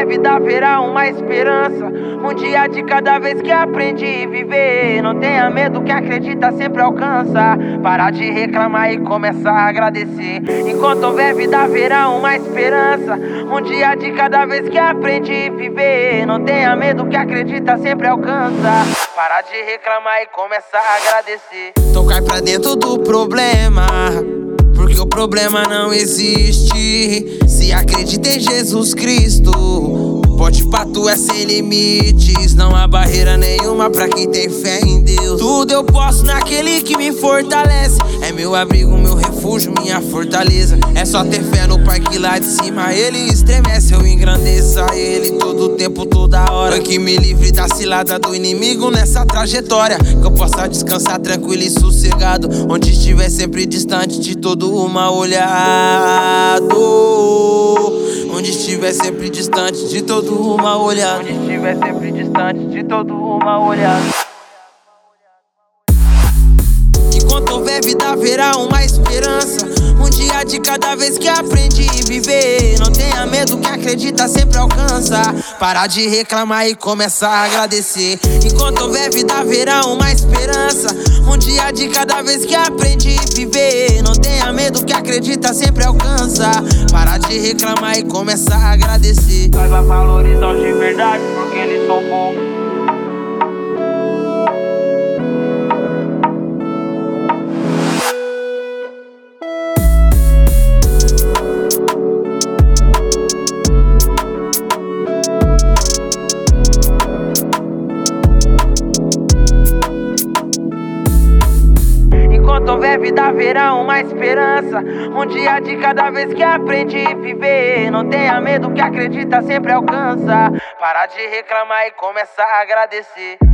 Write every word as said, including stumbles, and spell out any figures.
vida haverá uma esperança. Um dia de cada vez que aprendi a viver. Não tenha medo, que acredita sempre alcança. Parar de reclamar e começar a agradecer. Enquanto houver vida haverá uma esperança. Um dia de cada vez que aprendi a viver. Não tenha medo, que acredita sempre alcança. Parar de reclamar e começar a agradecer. Então cai pra dentro do problema, porque o problema não existe. Se acredita em Jesus Cristo, pode pra tu é sem limites. Não há barreira nenhuma pra quem tem fé em Deus. Tudo eu posso naquele que me fortalece. É meu abrigo, meu refúgio, minha fortaleza. É só ter fé no Pai que lá de cima ele estremece. Eu engrandeço a ele todo tempo, toda hora. Que me livre da cilada do inimigo nessa trajetória. Que eu possa descansar tranquilo e sossegado, onde estiver sempre distante de todo o mal olhado. Onde estiver sempre distante de todo o mal olhado. Onde estiver sempre distante de todo o mal olhado. Enquanto houver vida haverá uma esperança. Um dia de cada vez que aprendi a viver. Não tenha medo, que acredita sempre alcança. Parar de reclamar e começar a agradecer. Enquanto houver vida haverá uma esperança. Um dia de cada vez que aprendi a viver. Não tenha medo, que acredita sempre alcança. Parar de reclamar e começar a agradecer. Saiba valorizar os de verdade, porque eles são poucos. Enquanto houver vida haverá uma esperança. Um dia de cada vez que aprendi a viver. Não tenha medo, que acredita sempre alcança. Parar de reclamar e começar a agradecer.